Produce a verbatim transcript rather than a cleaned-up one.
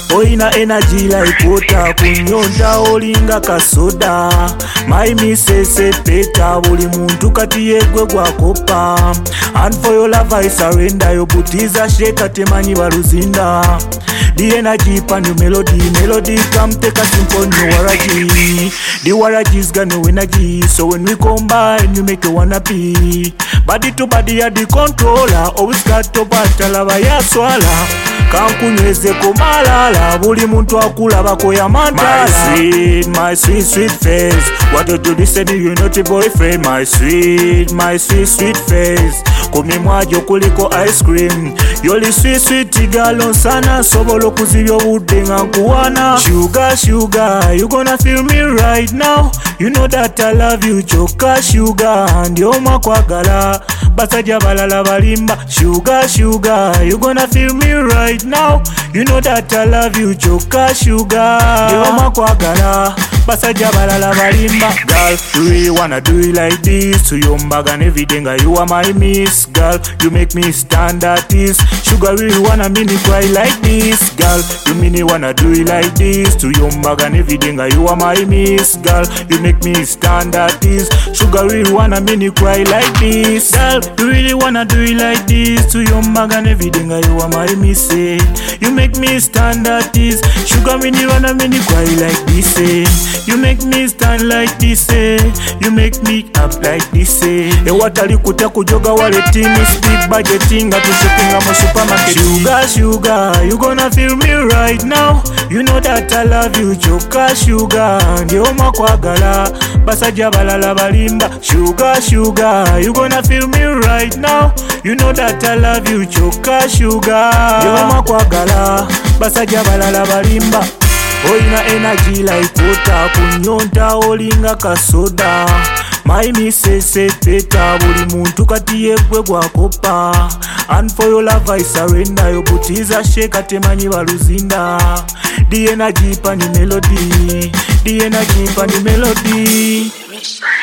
Oina energy like water, kunyonta olinga kasoda. My misese peta, buli muntu kati yegwe gwakopa. And for your love I surrender, yo butiza sheka temanyi baluzinda. The energy pan your melody, melody come take a simple new waraji. The waraji's got no energy, so when we combine you make you wanna pee. Body to body at the controller, always got to batala baya swala. Kankunyweze kumalala, buli muntu akulaba koya mantala. My sweet, my sweet, sweet face. What you do this and you not a boyfriend. My sweet, my sweet, sweet face. Kumi mwajo kuliko ice cream. Yoli sweet, sweet girl sana. Sobolo kuzibyo bude nga kuwana. Sugar, sugar, you gonna feel me right now. You know that I love you, choka sugar. Ndio makwagala, basaja balala balimba. Sugar, sugar, you gonna feel me right now. You know that I love you, choka sugar. Ndio makwagala, basaja balala balimba. Girl, you really wanna do it like this. To your bag and everything, you are my miss. Girl, you make me stand at this. Sugar, really wanna mini cry like this. Girl, you really wanna do it like this. To your bag and everything, you are my miss. Girl, you make me stand at this. Sugar, really wanna mini cry like this. Girl, you really wanna do it like this. To your bag and everything, you are my miss. You make me stand at this. Sugar, really wanna mini cry like this. You make me stand like this. You make me up like this. E watali kuta kujoga wale team speed budgeting at shopping at supermarket. Sugar, sugar, you gonna feel me right now. You know that I love you, choka sugar. Ndio makwagala, basaja balala balimba. Sugar, sugar, you gonna feel me right now. You know that I love you, choka sugar. Ndio makwagala, basaja balala balimba. Oina energy like water, kunyonta olinga kasoda. My misese peta, buli muntu kati yegwe gwakopa. And for your love I surrender, yo butiza sheka temanyi baluzinda. The energy pan the melody, the energy pan the melody.